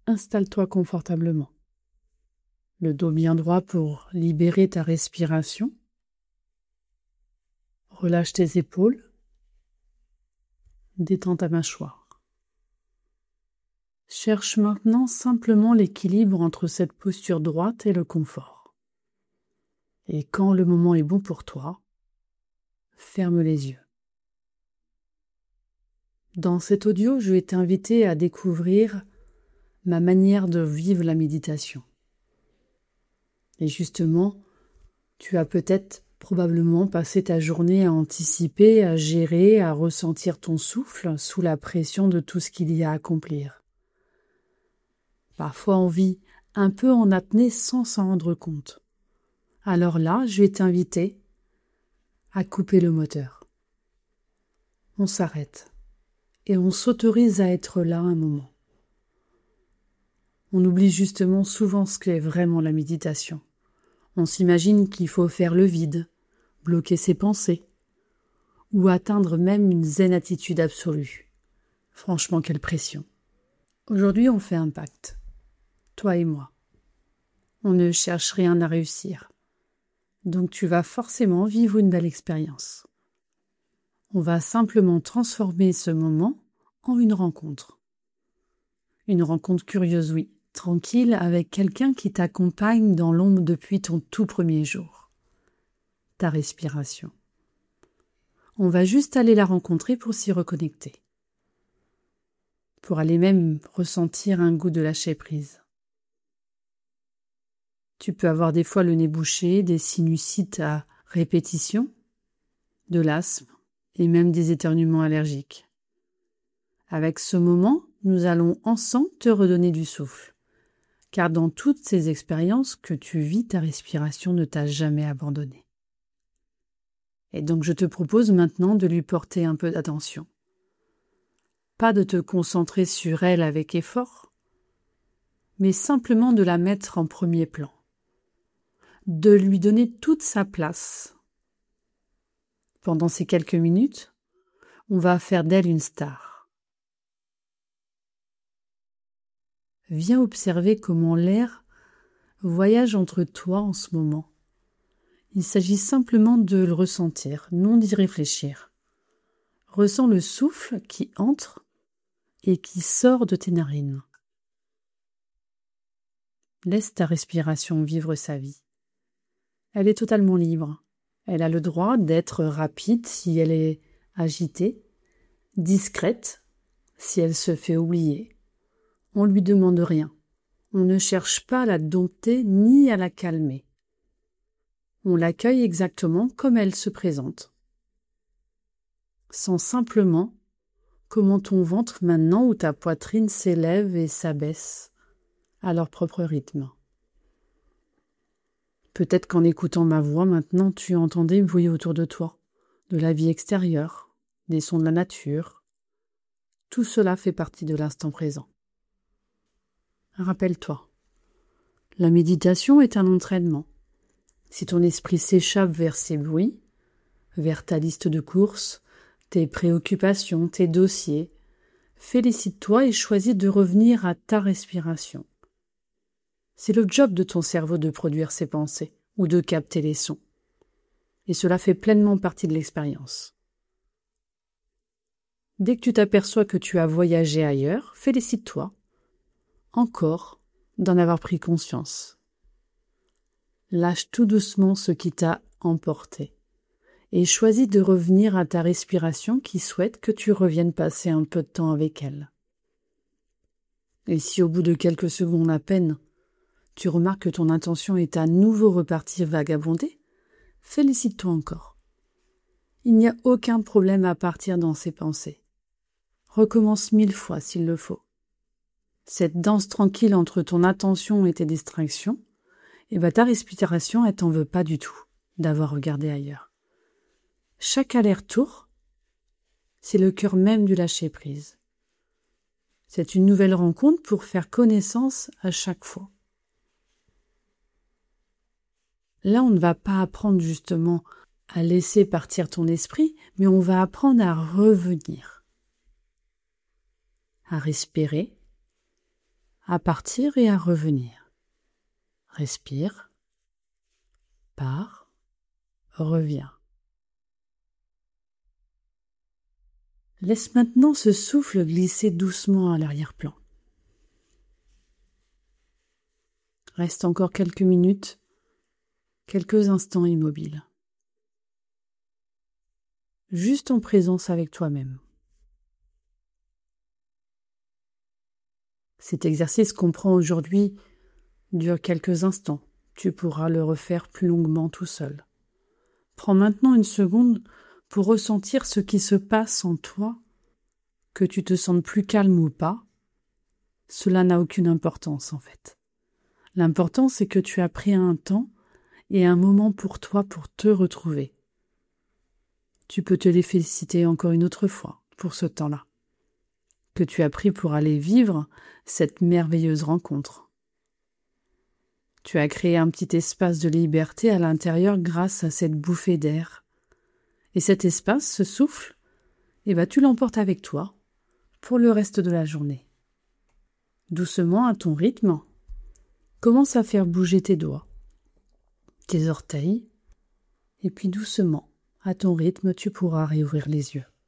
installe-toi confortablement. Le dos bien droit pour libérer ta respiration. Relâche tes épaules. Détends ta mâchoire. Cherche maintenant simplement l'équilibre entre cette posture droite et le confort. Et quand le moment est bon pour toi, ferme les yeux. Dans cet audio, je vais t'inviter à découvrir ma manière de vivre la méditation. Et justement, tu as peut-être probablement passé ta journée à anticiper, à gérer, à ressentir ton souffle sous la pression de tout ce qu'il y a à accomplir. Parfois on vit un peu en apnée sans s'en rendre compte. Alors là, je vais t'inviter à couper le moteur. On s'arrête et on s'autorise à être là un moment. On oublie justement souvent ce qu'est vraiment la méditation. On s'imagine qu'il faut faire le vide, bloquer ses pensées, ou atteindre même une zen attitude absolue. Franchement, quelle pression. Aujourd'hui, on fait un pacte, toi et moi. On ne cherche rien à réussir. Donc tu vas forcément vivre une belle expérience. On va simplement transformer ce moment en une rencontre. Une rencontre curieuse, oui, tranquille, avec quelqu'un qui t'accompagne dans l'ombre depuis ton tout premier jour. Ta respiration. On va juste aller la rencontrer pour s'y reconnecter. Pour aller même ressentir un goût de lâcher prise. Tu peux avoir des fois le nez bouché, des sinusites à répétition, de l'asthme et même des éternuements allergiques. Avec ce moment, nous allons ensemble te redonner du souffle. Car dans toutes ces expériences que tu vis, ta respiration ne t'a jamais abandonné. Et donc je te propose maintenant de lui porter un peu d'attention. Pas de te concentrer sur elle avec effort, mais simplement de la mettre en premier plan. De lui donner toute sa place. Pendant ces quelques minutes, on va faire d'elle une star. Viens observer comment l'air voyage entre toi en ce moment. Il s'agit simplement de le ressentir, non d'y réfléchir. Ressens le souffle qui entre et qui sort de tes narines. Laisse ta respiration vivre sa vie. Elle est totalement libre. Elle a le droit d'être rapide si elle est agitée, discrète si elle se fait oublier. On ne lui demande rien. On ne cherche pas à la dompter ni à la calmer. On l'accueille exactement comme elle se présente. Sens simplement comment ton ventre maintenant ou ta poitrine s'élève et s'abaisse à leur propre rythme. Peut-être qu'en écoutant ma voix maintenant, tu entends des bruits autour de toi, de la vie extérieure, des sons de la nature. Tout cela fait partie de l'instant présent. Rappelle-toi, la méditation est un entraînement. Si ton esprit s'échappe vers ces bruits, vers ta liste de courses, tes préoccupations, tes dossiers, félicite-toi et choisis de revenir à ta respiration. C'est le job de ton cerveau de produire ses pensées ou de capter les sons. Et cela fait pleinement partie de l'expérience. Dès que tu t'aperçois que tu as voyagé ailleurs, félicite-toi, encore, d'en avoir pris conscience. Lâche tout doucement ce qui t'a emporté et choisis de revenir à ta respiration qui souhaite que tu reviennes passer un peu de temps avec elle. Et si au bout de quelques secondes à peine, tu remarques que ton intention est à nouveau repartir vagabonder, félicite-toi encore. Il n'y a aucun problème à partir dans ces pensées. Recommence 1000 fois s'il le faut. Cette danse tranquille entre ton attention et tes distractions, ta respiration, elle t'en veut pas du tout d'avoir regardé ailleurs. Chaque aller-retour, c'est le cœur même du lâcher-prise. C'est une nouvelle rencontre pour faire connaissance à chaque fois. Là, on ne va pas apprendre justement à laisser partir ton esprit, mais on va apprendre à revenir, à respirer, à partir et à revenir. Respire, pars, reviens. Laisse maintenant ce souffle glisser doucement à l'arrière-plan. Reste encore quelques minutes, quelques instants immobile. Juste en présence avec toi-même. Cet exercice qu'on prend aujourd'hui dure quelques instants. Tu pourras le refaire plus longuement tout seul. Prends maintenant une seconde pour ressentir ce qui se passe en toi, que tu te sentes plus calme ou pas. Cela n'a aucune importance en fait. L'important c'est que tu as pris un temps et un moment pour toi pour te retrouver. Tu peux te les féliciter encore une autre fois pour ce temps-là, que tu as pris pour aller vivre cette merveilleuse rencontre. Tu as créé un petit espace de liberté à l'intérieur grâce à cette bouffée d'air. Et cet espace, ce souffle, tu l'emportes avec toi pour le reste de la journée. Doucement, à ton rythme, commence à faire bouger tes doigts, tes orteils, et puis doucement, à ton rythme, tu pourras réouvrir les yeux.